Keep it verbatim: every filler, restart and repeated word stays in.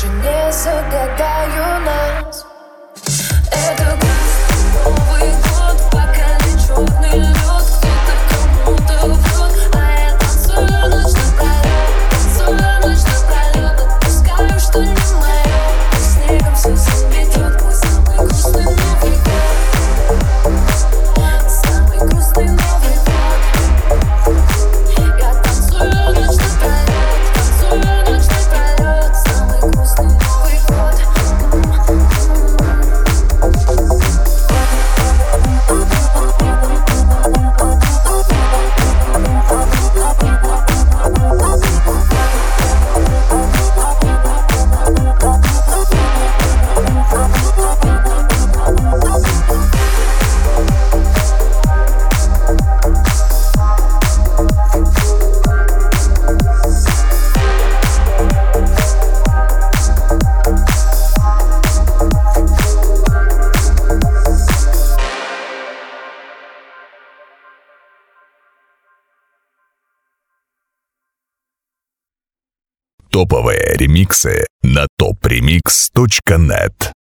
больше не загадаю нас. Это Новый год, в бокале черный лед. Кто-то кому-то врет, а я танцую ночь напролет. Танцую ночь напролет, отпускаю, что не мое. Снегом все заметет, мой самый грустный Новый год. Самый грустный Новый год. Я танцую ночь напролет, танцую ночь напролет. Самый грустный Новый год. Топовые ремиксы на топ ремикс точка нет.